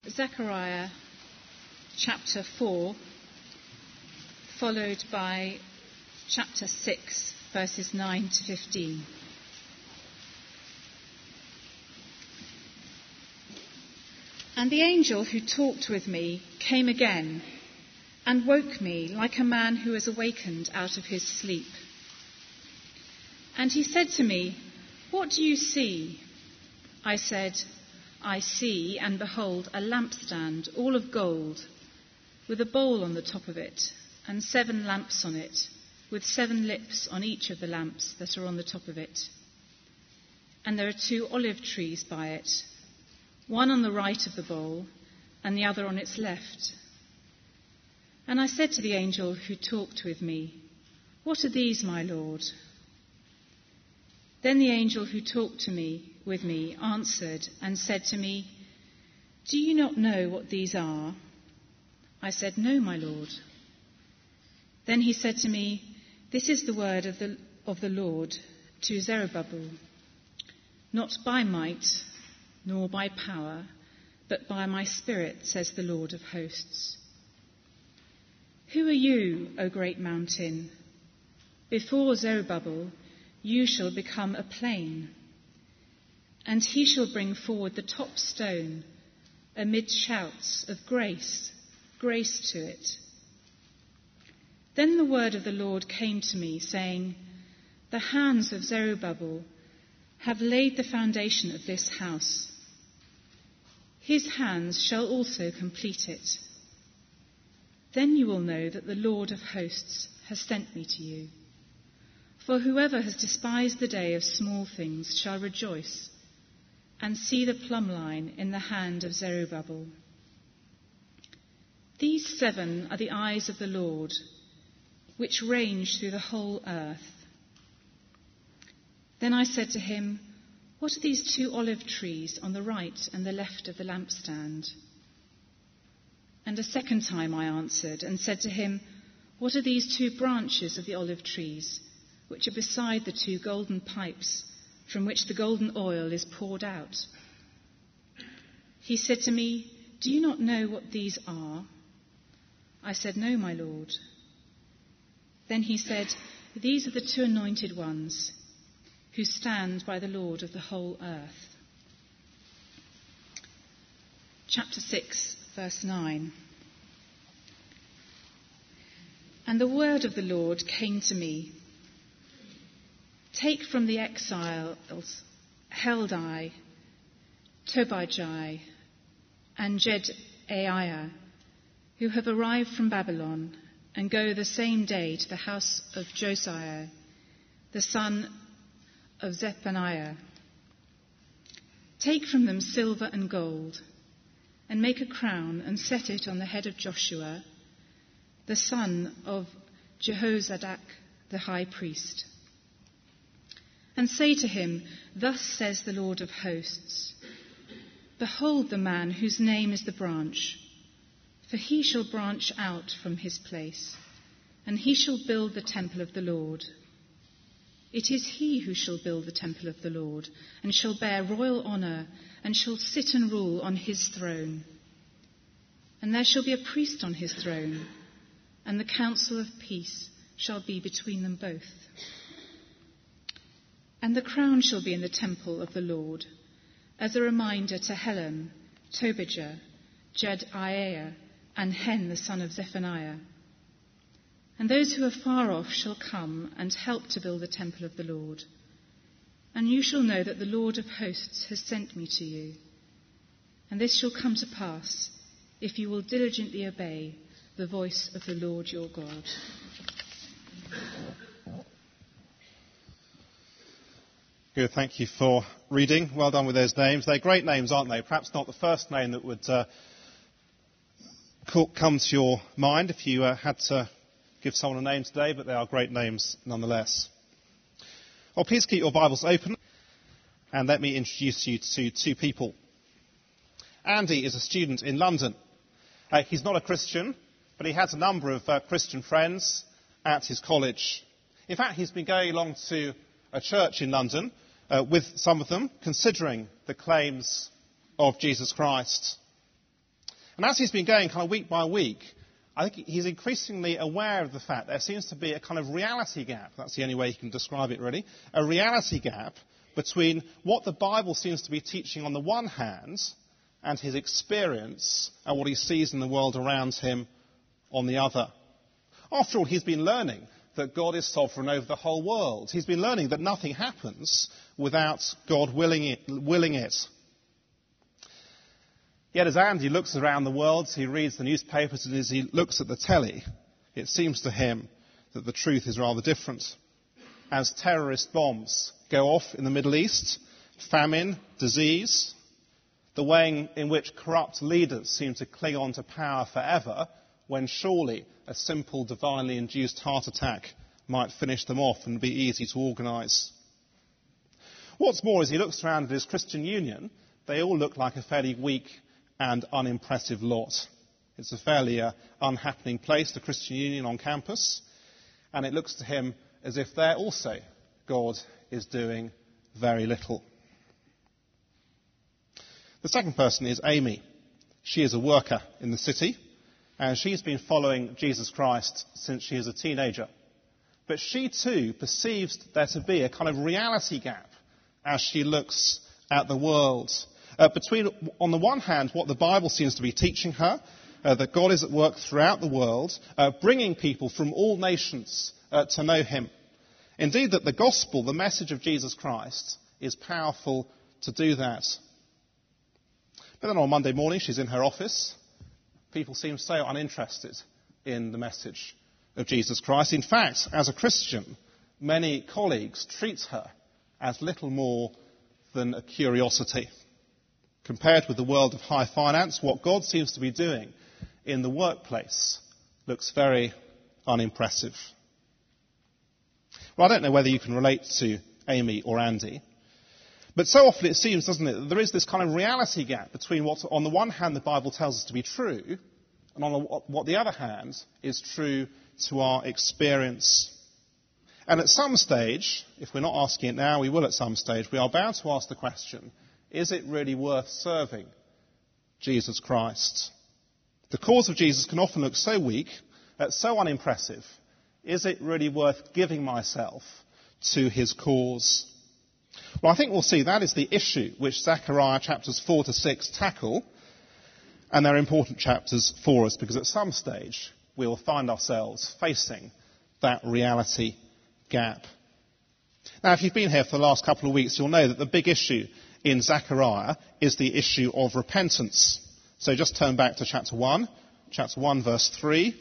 Zechariah chapter 4, followed by chapter 6, verses 9 to 15. And the angel who talked with me came again and woke me like a man who is awakened out of his sleep. And he said to me, "What do you see?" I said, "I see, and behold, a lampstand, all of gold, with a bowl on the top of it, and 7 lamps on it, with 7 lips on each of the lamps that are on the top of it. And there are 2 olive trees by it, one on the right of the bowl, and the other on its left." And I said to the angel who talked with me, "What are these, my Lord?" Then the angel who talked with me answered and said to me, "Do you not know what these are?" I said, "No, my Lord." Then he said to me, "This is the word of the Lord to Zerubbabel. Not by might, nor by power, but by my Spirit, says the Lord of hosts. Who are you, O great mountain? Before Zerubbabel, you shall become a plain, and he shall bring forward the top stone amid shouts of grace, grace to it." Then the word of the Lord came to me, saying, "The hands of Zerubbabel have laid the foundation of this house. His hands shall also complete it. Then you will know that the Lord of hosts has sent me to you. For whoever has despised the day of small things shall rejoice and see the plumb line in the hand of Zerubbabel. These 7 are the eyes of the Lord, which range through the whole earth." Then I said to him, "What are these 2 olive trees on the right and the left of the lampstand?" And a second time I answered and said to him, "What are these 2 branches of the olive trees, which are beside the 2 golden pipes from which the golden oil is poured out?" He said to me, "Do you not know what these are?" I said, "No, my Lord." Then he said, "These are the 2 anointed ones who stand by the Lord of the whole earth." Chapter 6, verse 9. And the word of the Lord came to me, "Take from the exiles Heldai, Tobijah, and Jedaiah, who have arrived from Babylon, and go the same day to the house of Josiah, the son of Zephaniah. Take from them silver and gold, and make a crown and set it on the head of Joshua, the son of Jehozadak, the high priest. And say to him, 'Thus says the Lord of hosts, behold the man whose name is the branch, for he shall branch out from his place, and he shall build the temple of the Lord. It is he who shall build the temple of the Lord, and shall bear royal honour, and shall sit and rule on his throne. And there shall be a priest on his throne, and the counsel of peace shall be between them both. And the crown shall be in the temple of the Lord, as a reminder to Helem, Tobijah, Jedaiah, and Hen the son of Zephaniah. And those who are far off shall come and help to build the temple of the Lord. And you shall know that the Lord of hosts has sent me to you. And this shall come to pass if you will diligently obey the voice of the Lord your God." Good, thank you for reading. Well done with those names. They're great names, aren't they? Perhaps not the first name that would come to your mind if you had to give someone a name today, but they are great names nonetheless. Well, please keep your Bibles open and let me introduce you to 2 people. Andy is a student in London. He's not a Christian, but he has a number of Christian friends at his college. In fact, he's been going along to a church in London with some of them, considering the claims of Jesus Christ. And as he's been going kind of week by week, I think he's increasingly aware of the fact there seems to be a kind of reality gap. That's the only way he can describe it, really. A reality gap between what the Bible seems to be teaching on the one hand and his experience and what he sees in the world around him on the other. After all, he's been learning that God is sovereign over the whole world. He's been learning that nothing happens without God willing it. Yet as Andy looks around the world, he reads the newspapers, and as he looks at the telly, it seems to him that the truth is rather different. As terrorist bombs go off in the Middle East, famine, disease, the way in which corrupt leaders seem to cling on to power forever, when surely a simple divinely induced heart attack might finish them off and be easy to organise. What's more, as he looks around at his Christian Union, they all look like a fairly weak and unimpressive lot. It's a fairly unhappening place, the Christian Union on campus, and it looks to him as if there also God is doing very little. The second person is Amy. She is a worker in the city, and she's been following Jesus Christ since she is a teenager. But she too perceives there to be a kind of reality gap as she looks at the world. Between, on the one hand, what the Bible seems to be teaching her, that God is at work throughout the world, bringing people from all nations to know him. Indeed, that the gospel, the message of Jesus Christ, is powerful to do that. But then on Monday morning, she's in her office. People seem so uninterested in the message of Jesus Christ. In fact, as a Christian, many colleagues treat her as little more than a curiosity. Compared with the world of high finance, what God seems to be doing in the workplace looks very unimpressive. Well, I don't know whether you can relate to Amy or Andy, but so often it seems, doesn't it, that there is this kind of reality gap between what, on the one hand, the Bible tells us to be true, and on what the other hand is true to our experience. And at some stage, if we're not asking it now, we will at some stage, we are bound to ask the question, is it really worth serving Jesus Christ? The cause of Jesus can often look so weak, so unimpressive. Is it really worth giving myself to his cause? Well, I think we'll see that is the issue which Zechariah chapters 4 to 6 tackle, and they're important chapters for us because at some stage we will find ourselves facing that reality gap. Now, if you've been here for the last couple of weeks, you'll know that the big issue in Zechariah is the issue of repentance. So just turn back to chapter 1 verse 3.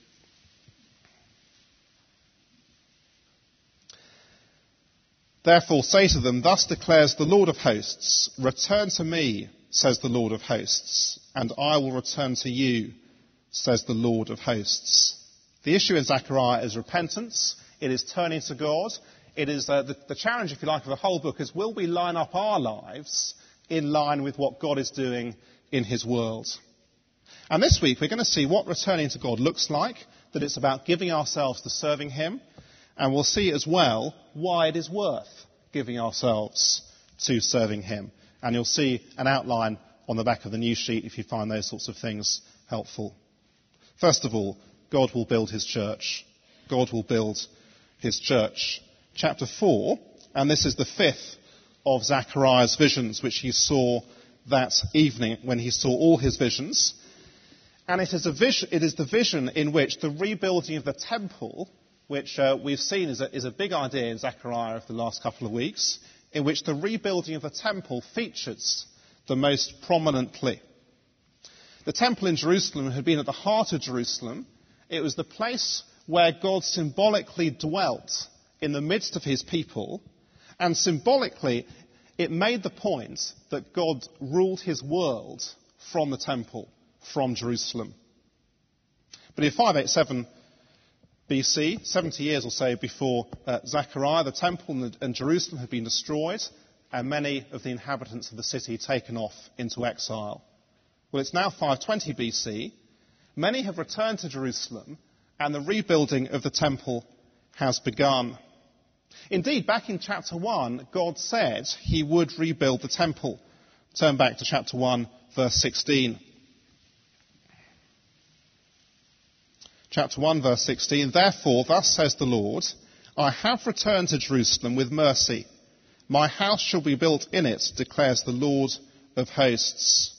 Therefore say to them, thus declares the Lord of hosts, return to me, says the Lord of hosts, and I will return to you, says the Lord of hosts. The issue in Zechariah is repentance. It is turning to God. It is the challenge, if you like, of the whole book is, will we line up our lives in line with what God is doing in his world? And this week we're going to see what returning to God looks like, that it's about giving ourselves to serving him, and we'll see as well why it is worth giving ourselves to serving him. And you'll see an outline on the back of the news sheet if you find those sorts of things helpful. First of all, God will build his church. God will build his church. Chapter 4, and this is the fifth of Zechariah's visions, which he saw that evening when he saw all his visions. And it is the vision in which the rebuilding of the temple, which we've seen is a big idea in Zechariah of the last couple of weeks, in which the rebuilding of the temple features the most prominently. The temple in Jerusalem had been at the heart of Jerusalem. It was the place where God symbolically dwelt in the midst of his people, and symbolically it made the point that God ruled his world from the temple, from Jerusalem. But in 587 BC, 70 years or so before Zechariah, the temple and Jerusalem had been destroyed and many of the inhabitants of the city taken off into exile. Well, it's now 520 BC. Many have returned to Jerusalem and the rebuilding of the temple has begun. Indeed, back in chapter 1, God said he would rebuild the temple. Turn back to chapter 1, verse 16. Chapter 1, verse 16, "Therefore, thus says the Lord, I have returned to Jerusalem with mercy. My house shall be built in it, declares the Lord of hosts."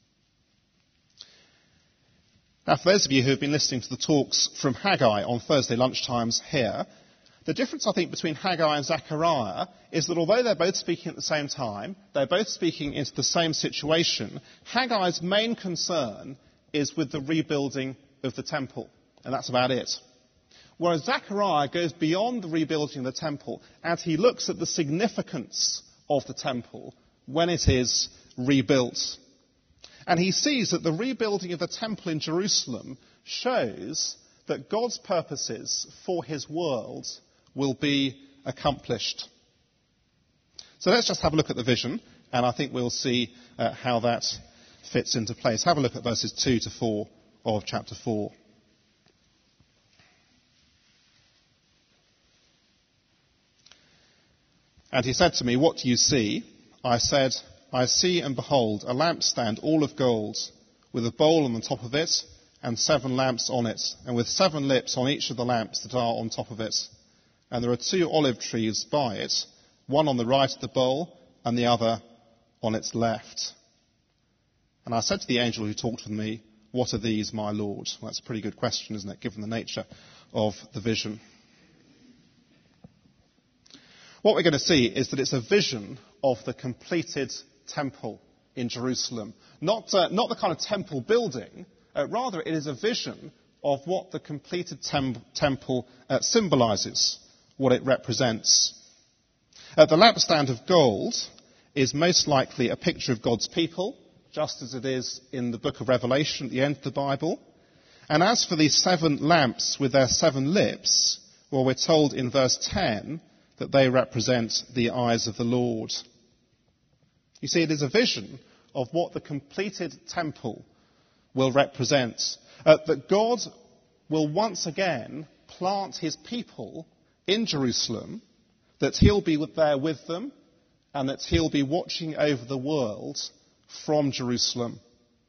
Now, for those of you who have been listening to the talks from Haggai on Thursday lunchtimes here, the difference, I think, between Haggai and Zechariah is that although they're both speaking at the same time, they're both speaking into the same situation, Haggai's main concern is with the rebuilding of the temple, and that's about it. Whereas Zechariah goes beyond the rebuilding of the temple as he looks at the significance of the temple when it is rebuilt. And he sees that the rebuilding of the temple in Jerusalem shows that God's purposes for his world will be accomplished. So let's just have a look at the vision, and I think we'll see how that fits into place. Have a look at verses 2 to 4 of chapter 4. "And he said to me, 'What do you see?' I said, 'I see and behold a lampstand all of gold, with a bowl on the top of it, and 7 lamps on it, and with 7 lips on each of the lamps that are on top of it. And there are 2 olive trees by it, one on the right of the bowl, and the other on its left.' And I said to the angel who talked with me, 'What are these, my Lord?'" Well, that's a pretty good question, isn't it, given the nature of the vision. What we're going to see is that it's a vision of the completed temple in Jerusalem. Not the kind of temple building, rather it is a vision of what the completed temple symbolises, what it represents. The lampstand of gold is most likely a picture of God's people, just as it is in the book of Revelation at the end of the Bible. And as for these 7 lamps with their 7 lips, well, we're told in verse 10 that they represent the eyes of the Lord. You see, it is a vision of what the completed temple will represent. That God will once again plant his people in Jerusalem, that he'll be there with them, and that he'll be watching over the world from Jerusalem.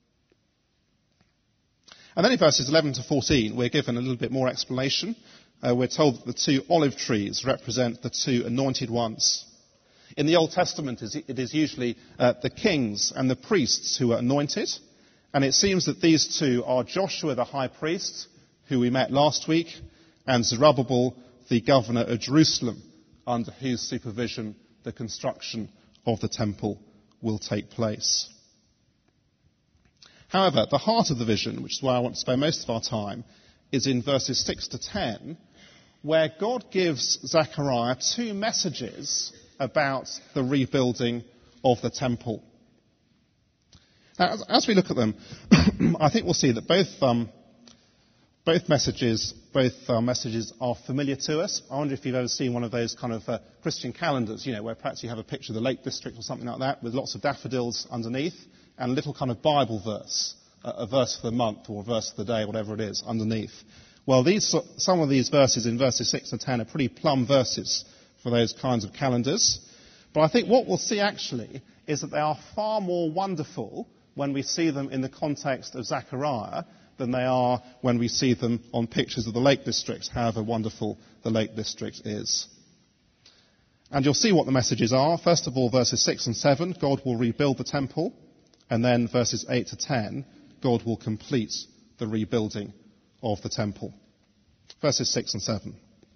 And then in verses 11 to 14, we're given a little bit more explanation. We're told that the 2 olive trees represent the 2 anointed ones. In the Old Testament, it is usually the kings and the priests who are anointed. And it seems that these 2 are Joshua the high priest, who we met last week, and Zerubbabel, the governor of Jerusalem, under whose supervision the construction of the temple will take place. However, the heart of the vision, which is where I want to spend most of our time, is in verses 6 to 10, where God gives Zechariah 2 messages about the rebuilding of the temple. Now, as we look at them, I think we'll see that both messages are familiar to us. I wonder if you've ever seen one of those kind of Christian calendars, where perhaps you have a picture of the Lake District or something like that, with lots of daffodils underneath, and a little kind of Bible verse, a verse for the month or a verse for the day, whatever it is, underneath. Well, some of these verses in verses 6 to 10 are pretty plum verses for those kinds of calendars. But I think what we'll see actually is that they are far more wonderful when we see them in the context of Zechariah than they are when we see them on pictures of the Lake District, however wonderful the Lake District is. And you'll see what the messages are. First of all, verses 6 and 7, God will rebuild the temple. And then verses 8 to 10, God will complete the rebuilding of the temple. Verses 6 and 7.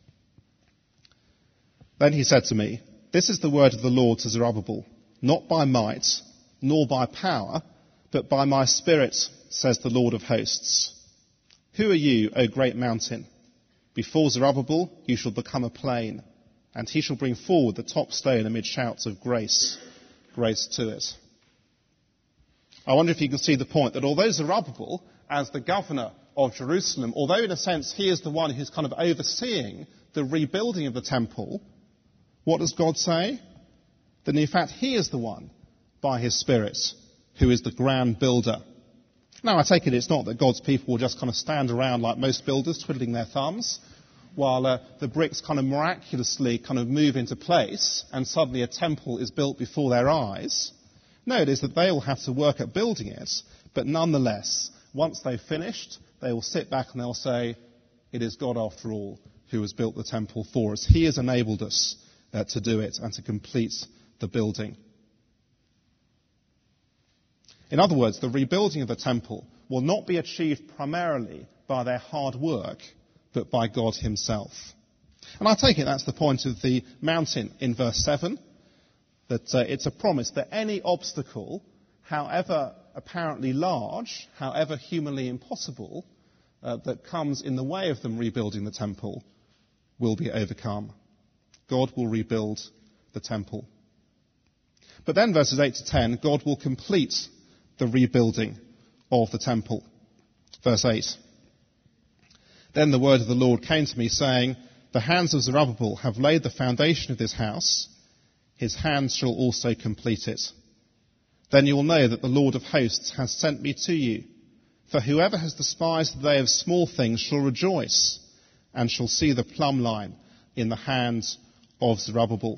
"Then he said to me, 'This is the word of the Lord to Zerubbabel, not by might, nor by power, but by my Spirit, says the Lord of hosts. Who are you, O great mountain? Before Zerubbabel you shall become a plain, and he shall bring forward the top stone amid shouts of grace, grace to it.'" I wonder if you can see the point that although Zerubbabel, as the governor of Jerusalem, although in a sense he is the one who's kind of overseeing the rebuilding of the temple, what does God say? That in fact he is the one, by his Spirit, who is the grand builder. Now I take it it's not that God's people will just kind of stand around like most builders, twiddling their thumbs, while the bricks kind of miraculously kind of move into place and suddenly a temple is built before their eyes. No, it is that they will have to work at building it, but nonetheless, once they've finished, they will sit back and they'll say, It is God, after all, who has built the temple for us. He has enabled us to do it and to complete the building. In other words, the rebuilding of the temple will not be achieved primarily by their hard work, but by God himself. And I take it that's the point of the mountain in verse 7, that it's a promise that any obstacle, however apparently large, however humanly impossible, that comes in the way of them rebuilding the temple will be overcome. God will rebuild the temple. But then verses 8 to 10, God will complete the rebuilding of the temple. Verse 8. Then the word of the Lord came to me, saying, the hands of Zerubbabel have laid the foundation of this house. His hands shall also complete it. Then you will know that the Lord of hosts has sent me to you. For whoever has despised the day of small things shall rejoice, and shall see the plumb line in the hands of Zerubbabel.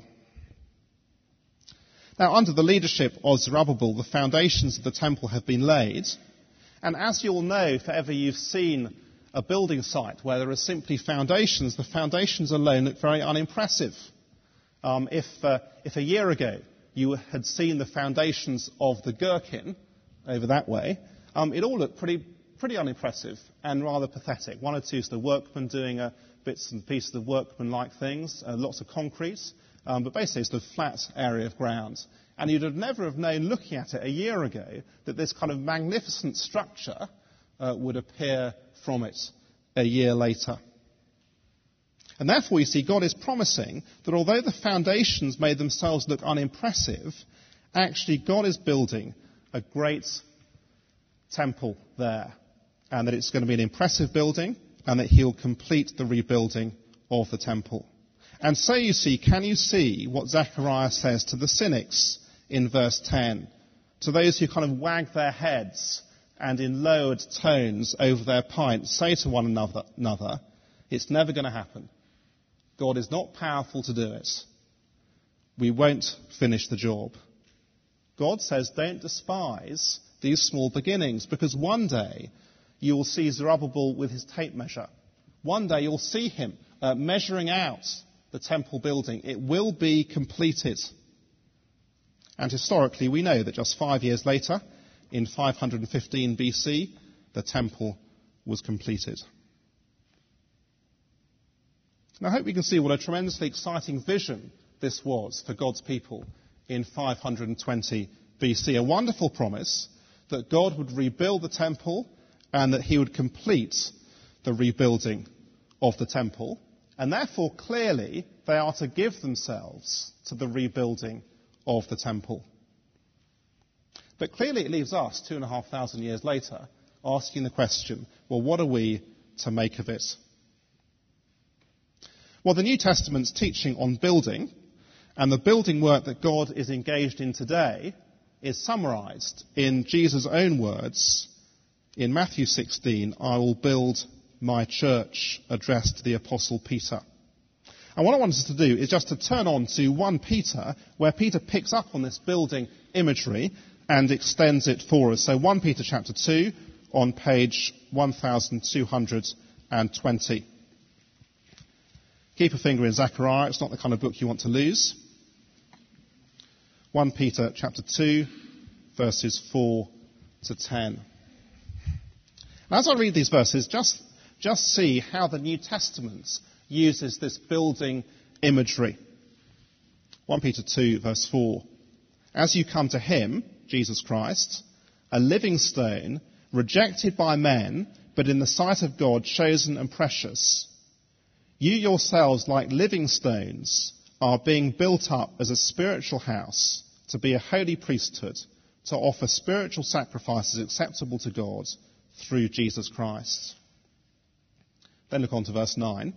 Now, under the leadership of Zerubbabel, the foundations of the temple have been laid. And as you'll know, if ever you've seen a building site where there are simply foundations, the foundations alone look very unimpressive. If a year ago you had seen the foundations of the Gherkin over that way, it all looked pretty unimpressive and rather pathetic. One or two sort of workmen doing bits and pieces of workman-like things, lots of concrete, but basically it's a flat area of ground. And you'd never have known, looking at it a year ago, that this kind of magnificent structure would appear from it a year later. And therefore, you see, God is promising that although the foundations may themselves look unimpressive, actually God is building a great temple there, and that it's going to be an impressive building, and that he'll complete the rebuilding of the temple. And so you see, can you see what Zechariah says to the cynics in verse 10? To those who kind of wag their heads and in lowered tones over their pints say to one another, it's never going to happen. God is not powerful to do it. We won't finish the job. God says, don't despise these small beginnings, because one day you will see Zerubbabel with his tape measure. One day you'll see him measuring out the temple building. It will be completed. And historically, we know that just 5 years later, in 515 BC, the temple was completed. Now, I hope you can see what a tremendously exciting vision this was for God's people in 520 BC. A wonderful promise that God would rebuild the temple and that he would complete the rebuilding of the temple. And therefore, clearly, they are to give themselves to the rebuilding of the temple. But clearly it leaves us, 2,500 years later, asking the question, well, what are we to make of it? Well, the New Testament's teaching on building and the building work that God is engaged in today is summarized in Jesus' own words in Matthew 16, I will build my church, addressed to the Apostle Peter. And what I want us to do is just to turn on to 1 Peter, where Peter picks up on this building imagery and extends it for us. So 1 Peter chapter 2 on page 1220. Keep a finger in Zechariah. It's not the kind of book you want to lose. 1 Peter chapter 2, verses 4 to 10. Now, as I read these verses, just see how the New Testament uses this building imagery. 1 Peter 2, verse 4. As you come to him, Jesus Christ, a living stone, rejected by men, but in the sight of God chosen and precious, you yourselves, like living stones, are being built up as a spiritual house to be a holy priesthood, to offer spiritual sacrifices acceptable to God through Jesus Christ. Then look on to verse 9.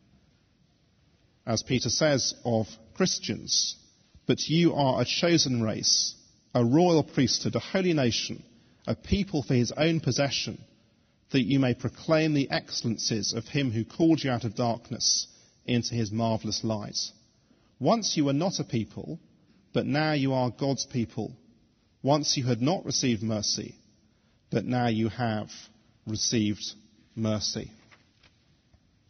As Peter says of Christians, but you are a chosen race, a royal priesthood, a holy nation, a people for his own possession, that you may proclaim the excellencies of him who called you out of darkness into his marvellous light. Once you were not a people, but now you are God's people. Once you had not received mercy, but now you have received mercy.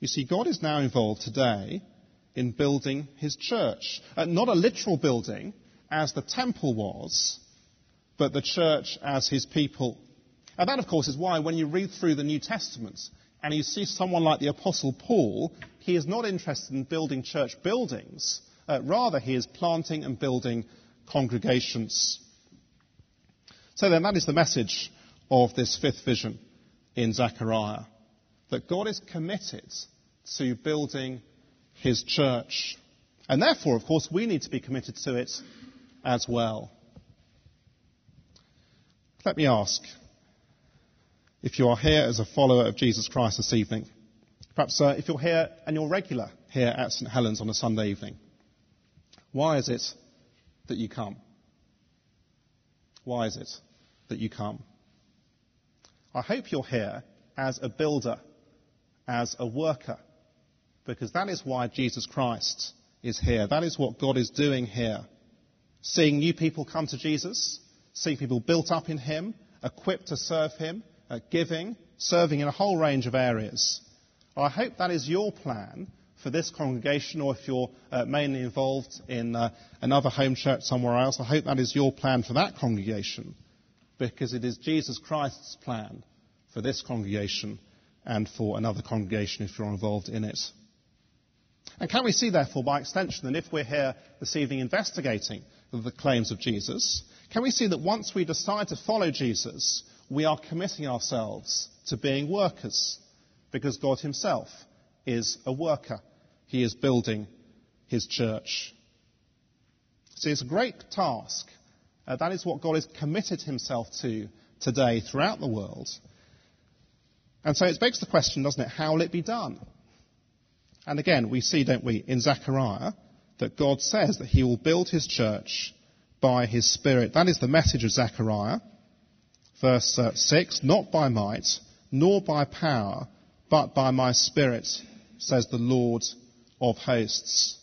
You see, God is now involved today in building his church. Not a literal building, as the temple was, but the church as his people. And that, of course, is why when you read through the New Testament and you see someone like the Apostle Paul, he is not interested in building church buildings. Rather, he is planting and building congregations. So then that is the message of this fifth vision in Zechariah, that God is committed to building his church. And therefore, of course, we need to be committed to it as well. Let me ask, if you are here as a follower of Jesus Christ this evening, perhaps if you're here and you're regular here at St. Helens on a Sunday evening, why is it that you come? Why is it that you come? I hope you're here as a builder, as a worker, because that is why Jesus Christ is here. That is what God is doing here. Seeing new people come to Jesus, seeing people built up in him, equipped to serve him, giving, serving in a whole range of areas. I hope that is your plan for this congregation, or if you're mainly involved in another home church somewhere else, I hope that is your plan for that congregation, because it is Jesus Christ's plan for this congregation and for another congregation if you're involved in it. And can we see, therefore, by extension, that if we're here this evening investigating the claims of Jesus, can we see that once we decide to follow Jesus, we are committing ourselves to being workers, because God himself is a worker. He is building his church. So it's a great task. That is what God has committed himself to today throughout the world. And so it begs the question, doesn't it, how will it be done? And again, we see, don't we, in Zechariah, that God says that he will build his church by his Spirit. That is the message of Zechariah. Verse 6, not by might, nor by power, but by my Spirit, says the Lord of hosts.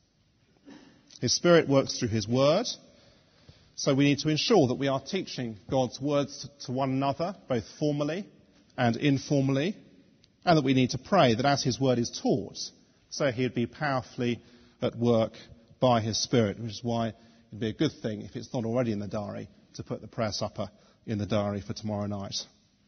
His Spirit works through his word. So we need to ensure that we are teaching God's words to one another, both formally and informally, and that we need to pray that as his word is taught, so he would be powerfully at work by his Spirit, which is why it would be a good thing, if it's not already in the diary, to put the prayer supper in the diary for tomorrow night.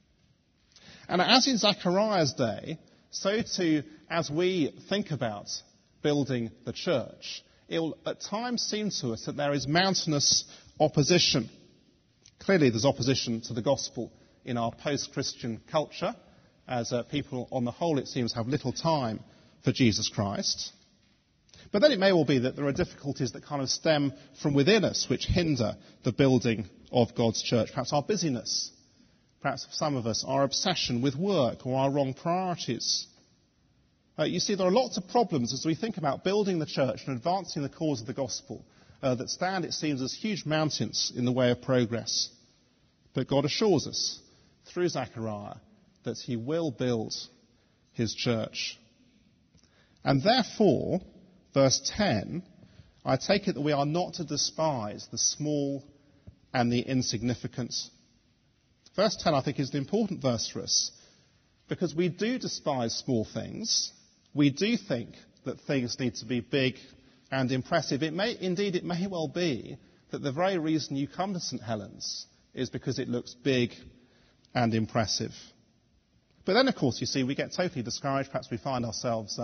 And as in Zechariah's day, so too as we think about building the church, it will at times seem to us that there is mountainous opposition. Clearly there's opposition to the gospel in our post-Christian culture, as people on the whole, it seems, have little time for Jesus Christ. But then it may well be that there are difficulties that kind of stem from within us which hinder the building of God's church. Perhaps our busyness. Perhaps for some of us, our obsession with work or our wrong priorities. You see, there are lots of problems as we think about building the church and advancing the cause of the gospel that stand, it seems, as huge mountains in the way of progress. But God assures us, through Zechariah, that he will build his church. And therefore, verse 10, I take it that we are not to despise the small and the insignificant. Verse 10, I think, is the important verse for us, because we do despise small things. We do think that things need to be big and impressive. It may well be that the very reason you come to St. Helens is because it looks big and impressive. But then, of course, you see, we get totally discouraged. Perhaps we find ourselves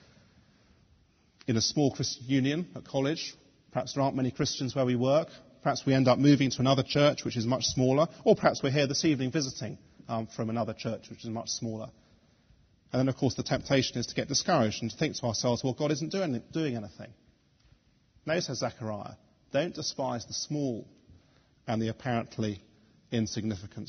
in a small Christian union at college. Perhaps there aren't many Christians where we work. Perhaps we end up moving to another church which is much smaller. Or perhaps we're here this evening visiting from another church which is much smaller. And then, of course, the temptation is to get discouraged and to think to ourselves, well, God isn't doing anything. No, says Zechariah, don't despise the small and the apparently insignificant.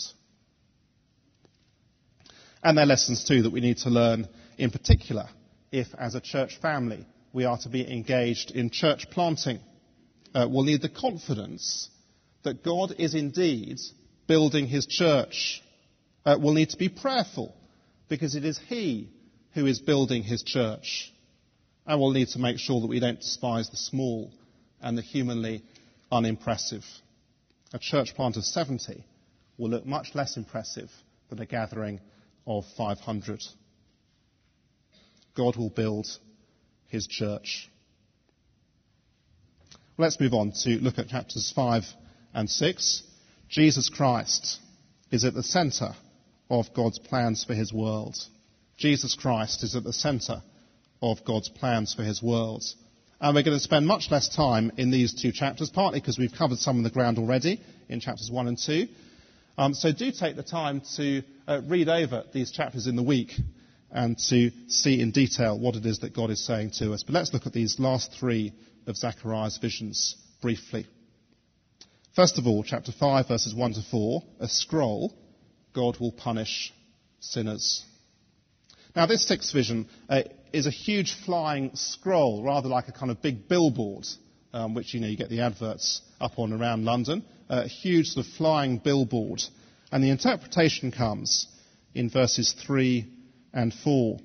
And there are lessons, too, that we need to learn, in particular, if, as a church family, we are to be engaged in church planting. We'll need the confidence that God is indeed building his church. We'll need to be prayerful, because it is he who is building his church. And we'll need to make sure that we don't despise the small and the humanly unimpressive. A church plant of 70 will look much less impressive than a gathering of 500. God will build his church. Let's move on to look at chapters 5 and 6. Jesus Christ is at the centre of God's plans for his world. Jesus Christ is at the centre of God's plans for his world. And we're going to spend much less time in these two chapters, partly because we've covered some of the ground already in chapters 1 and 2. So do take the time to read over these chapters in the week and to see in detail what it is that God is saying to us. But let's look at these last three of Zechariah's visions briefly. First of all, chapter 5, verses 1 to 4, a scroll, God will punish sinners. Now, this sixth vision is a huge flying scroll, rather like a kind of big billboard, which, you get the adverts up on around London, a huge sort of flying billboard. And the interpretation comes in verses 3 and 4.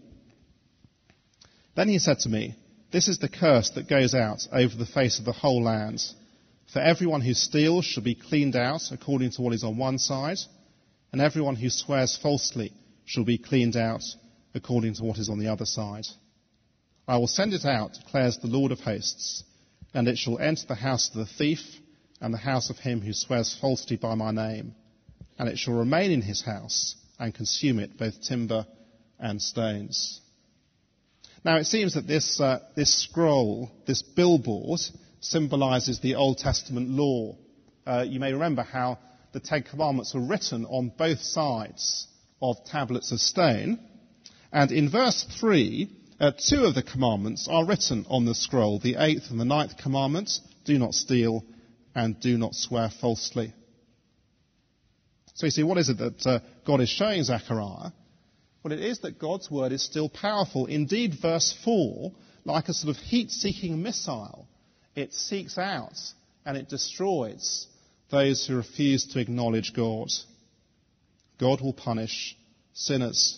Then he said to me, "This is the curse that goes out over the face of the whole land. For everyone who steals shall be cleaned out according to what is on one side, and everyone who swears falsely shall be cleaned out according to what is on the other side. I will send it out, declares the Lord of hosts, and it shall enter the house of the thief and the house of him who swears falsely by my name, and it shall remain in his house and consume it, both timber and stones." Now it seems that this scroll, this billboard, symbolises the Old Testament law. You may remember how the Ten Commandments were written on both sides of tablets of stone. And in verse 3, two of the commandments are written on the scroll, the 8th and the 9th commandments, do not steal and do not swear falsely. So you see, what is it that God is showing Zechariah? Well, it is that God's word is still powerful. Indeed, verse 4, like a sort of heat-seeking missile, it seeks out and it destroys those who refuse to acknowledge God. God will punish sinners.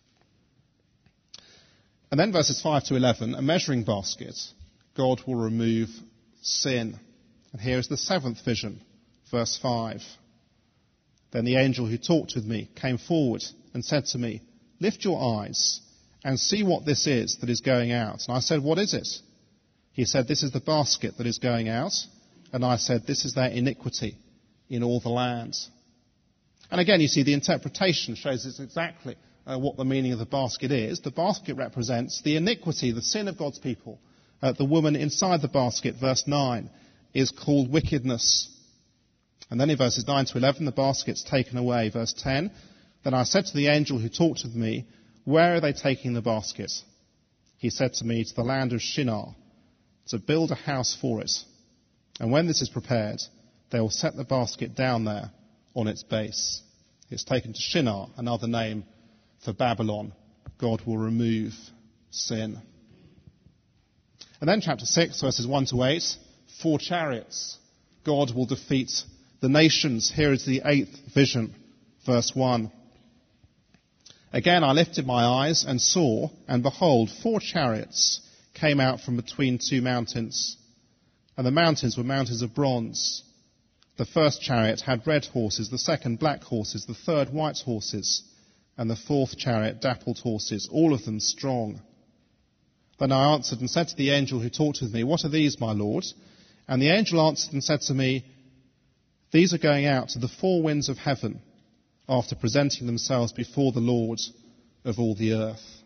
And then verses 5 to 11, a measuring basket, God will remove sin. And here is the seventh vision, verse 5. Then the angel who talked with me came forward and said to me, "Lift your eyes and see what this is that is going out." And I said, "What is it?" He said, "This is the basket that is going out." And I said, "This is their iniquity in all the land." And again, you see, the interpretation shows us exactly what the meaning of the basket is. The basket represents the iniquity, the sin of God's people. The woman inside the basket, verse 9, is called wickedness. And then in verses 9 to 11, the basket's taken away. Verse 10, then I said to the angel who talked with me, "Where are they taking the basket?" He said to me, "To the land of Shinar, to build a house for it. And when this is prepared, they will set the basket down there on its base." It's taken to Shinar, another name for Babylon. God will remove sin. And then chapter 6, verses 1 to 8, 4 chariots. God will defeat the nations. Here is the 8th vision, verse 1. Again I lifted my eyes and saw, and behold, 4 chariots came out from between 2 mountains. And the mountains were mountains of bronze. The first chariot had red horses, the second black horses, the third white horses, and the 4th chariot dappled horses, all of them strong. Then I answered and said to the angel who talked with me, "What are these, my Lord?" And the angel answered and said to me, "These are going out to the 4 winds of heaven after presenting themselves before the Lord of all the earth."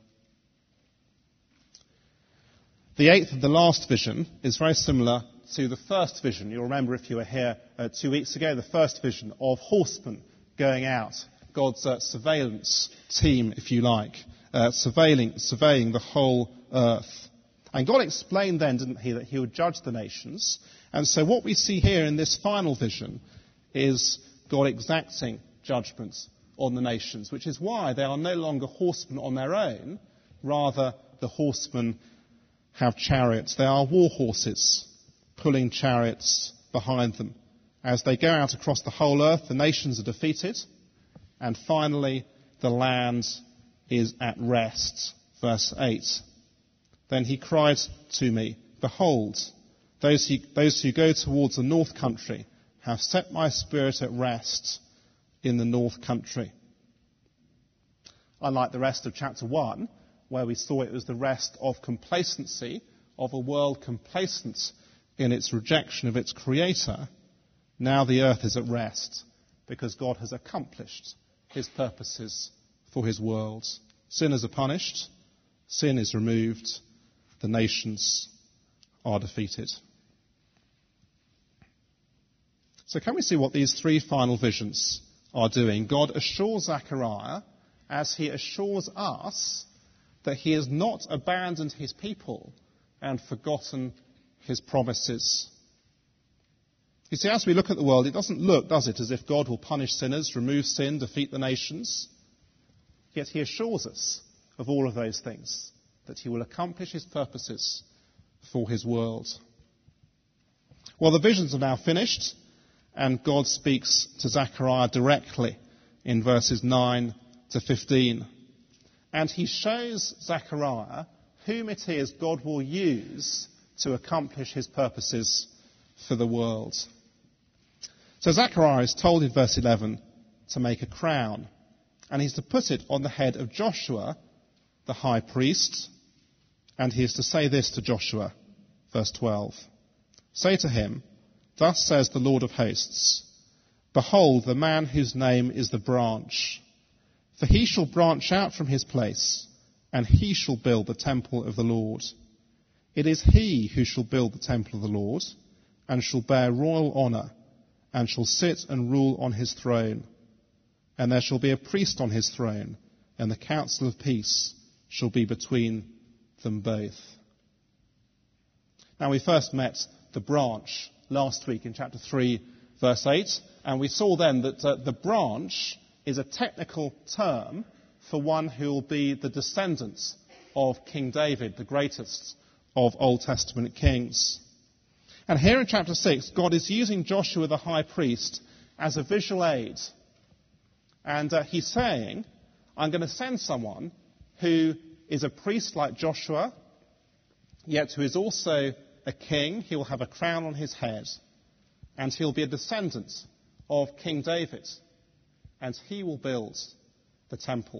The 8th and the last vision is very similar to the first vision. You'll remember, if you were here 2 weeks ago, the first vision of horsemen going out, God's surveillance team, if you like, surveying the whole earth. And God explained then, didn't he, that he would judge the nations. And so what we see here in this final vision is God exacting judgments on the nations, which is why they are no longer horsemen on their own. Rather, the horsemen have chariots. They are war horses pulling chariots behind them. As they go out across the whole earth, the nations are defeated. And finally, the land is at rest. Verse 8. Then he cried to me, "Behold, those who go towards the north country have set my spirit at rest in the north country." Unlike the rest of chapter 1, where we saw it was the rest of complacency, of a world complacent in its rejection of its creator, now the earth is at rest because God has accomplished his purposes for his world. Sinners are punished, sin is removed, the nations are defeated. So can we see what these three final visions are doing? God assures Zechariah, as he assures us, that he has not abandoned his people and forgotten his promises. You see, as we look at the world, it doesn't look, does it, as if God will punish sinners, remove sin, defeat the nations. Yet he assures us of all of those things, that he will accomplish his purposes for his world. Well, the visions are now finished, and God speaks to Zechariah directly in verses 9 to 15. And he shows Zechariah whom it is God will use to accomplish his purposes for the world. So Zechariah is told in verse 11 to make a crown, and he's to put it on the head of Joshua, the high priest, and he is to say this to Joshua, verse 12. Say to him, thus says the Lord of hosts, behold the man whose name is the branch, for he shall branch out from his place, and he shall build the temple of the Lord. It is he who shall build the temple of the Lord, and shall bear royal honour, and shall sit and rule on his throne. And there shall be a priest on his throne, and the council of peace shall be between them both. Now we first met the branch last week in chapter 3, verse 8, and we saw then that the branch is a technical term for one who will be the descendant of King David, the greatest of Old Testament kings. And here in chapter 6, God is using Joshua the high priest as a visual aid. And he's saying, I'm going to send someone who is a priest like Joshua, yet who is also a king. He will have a crown on his head, and he'll be a descendant of King David, and he will build the temple.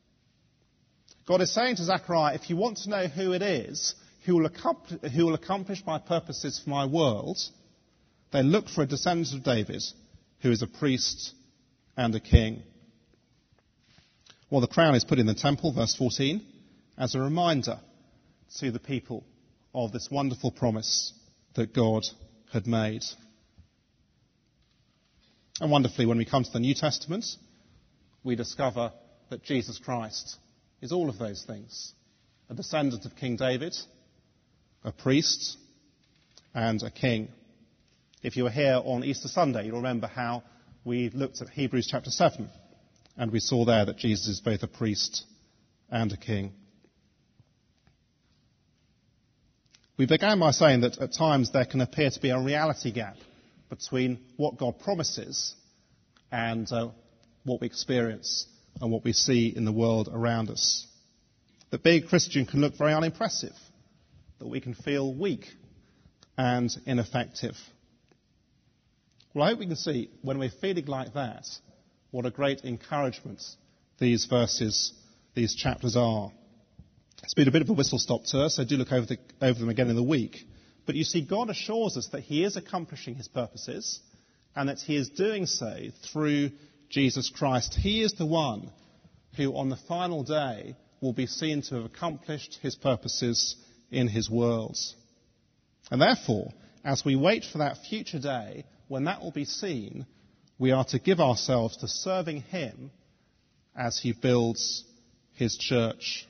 God is saying to Zechariah, if you want to know who it is who will accomplish my purposes for my world, then look for a descendant of David who is a priest and a king. Well, the crown is put in the temple, verse 14, as a reminder to the people of this wonderful promise that God had made. And wonderfully, when we come to the New Testament, we discover that Jesus Christ is all of those things. A descendant of King David, a priest, and a king. If you were here on Easter Sunday, you'll remember how we looked at Hebrews chapter 7, and we saw there that Jesus is both a priest and a king. We began by saying that at times there can appear to be a reality gap between what God promises and what we experience and what we see in the world around us. That being a Christian can look very unimpressive, that we can feel weak and ineffective. Well, I hope we can see, when we're feeling like that, what a great encouragement these verses, these chapters are. It's been a bit of a whistle-stop tour, so do look over them again in the week. But you see, God assures us that he is accomplishing his purposes, and that he is doing so through Jesus Christ. He is the one who, on the final day, will be seen to have accomplished his purposes in his world. And therefore, as we wait for that future day, when that will be seen, we are to give ourselves to serving him as he builds his church.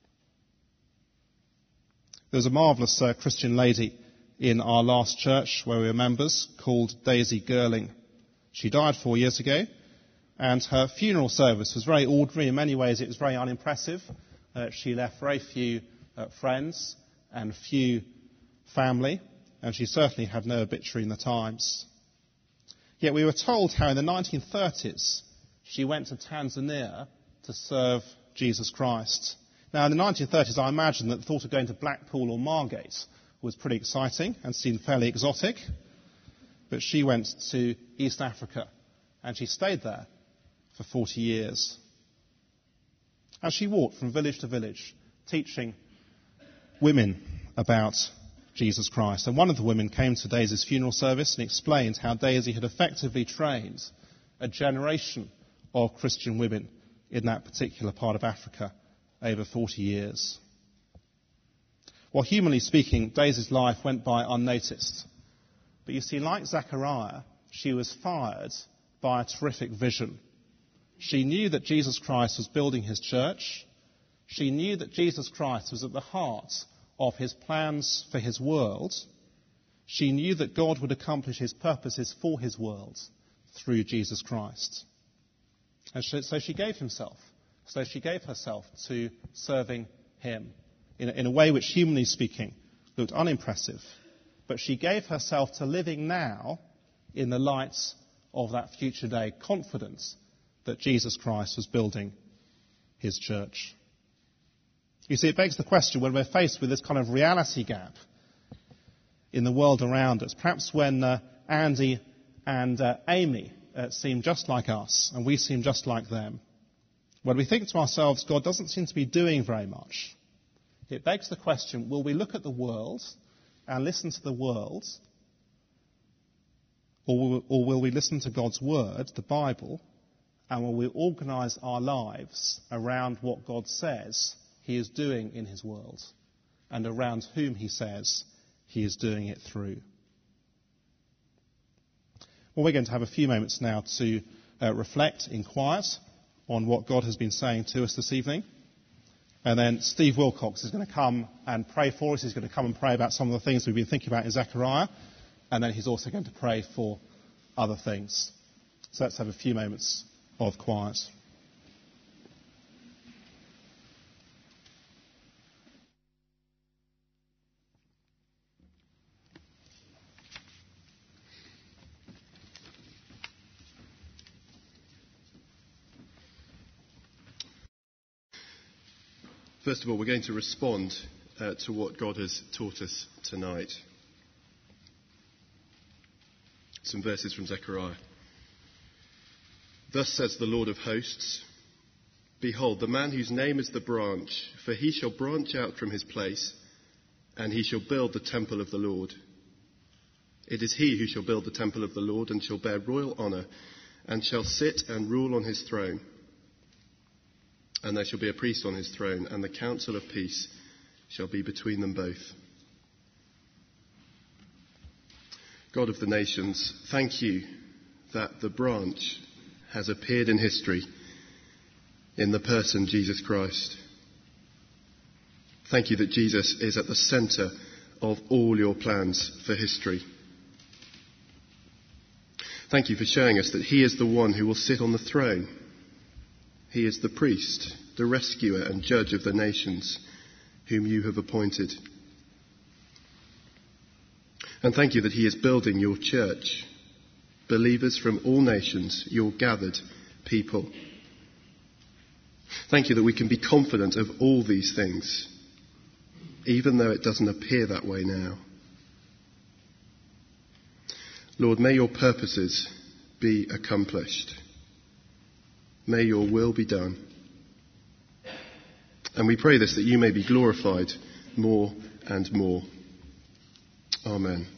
There was a marvellous Christian lady in our last church where we were members called Daisy Girling. She died 4 years ago, and her funeral service was very ordinary. In many ways it was very unimpressive. She left very few friends and few family, and she certainly had no obituary in the Times. Yet we were told how in the 1930s she went to Tanzania to serve Jesus Christ. Now, in the 1930s, I imagine that the thought of going to Blackpool or Margate was pretty exciting and seemed fairly exotic. But she went to East Africa, and she stayed there for 40 years. As she walked from village to village, teaching women about Jesus Christ. And one of the women came to Daisy's funeral service and explained how Daisy had effectively trained a generation of Christian women in that particular part of Africa over 40 years. Well, humanly speaking, Daisy's life went by unnoticed. But you see, like Zechariah, she was fired by a terrific vision. She knew that Jesus Christ was building his church. She knew that Jesus Christ was at the heart of his plans for his world. She knew that God would accomplish his purposes for his world through Jesus Christ. And so she gave herself to serving him in a way which, humanly speaking, looked unimpressive. But she gave herself to living now in the light of that future day, confident that Jesus Christ was building his church. You see, it begs the question, when we're faced with this kind of reality gap in the world around us, perhaps when Andy and Amy seem just like us and we seem just like them, when we think to ourselves, God doesn't seem to be doing very much, it begs the question, will we look at the world and listen to the world, or will we listen to God's word, the Bible, and will we organise our lives around what God says he is doing in his world and around whom he says he is doing it through? Well, we're going to have a few moments now to reflect in quiet on what God has been saying to us this evening. And then Steve Wilcox is going to come and pray for us. He's going to come and pray about some of the things we've been thinking about in Zechariah. And then he's also going to pray for other things. So let's have a few moments of quiet. First of all, we're going to respond to what God has taught us tonight. Some verses from Zechariah. Thus says the Lord of hosts, behold, the man whose name is the branch, for he shall branch out from his place, and he shall build the temple of the Lord. It is he who shall build the temple of the Lord, and shall bear royal honour, and shall sit and rule on his throne. And there shall be a priest on his throne, and the council of peace shall be between them both. God of the nations, thank you that the branch has appeared in history in the person Jesus Christ. Thank you that Jesus is at the centre of all your plans for history. Thank you for showing us that he is the one who will sit on the throne. He is the priest, the rescuer and judge of the nations whom you have appointed. And thank you that he is building your church, believers from all nations, your gathered people. Thank you that we can be confident of all these things, even though it doesn't appear that way now. Lord, may your purposes be accomplished. May your will be done. And we pray this, that you may be glorified more and more. Amen.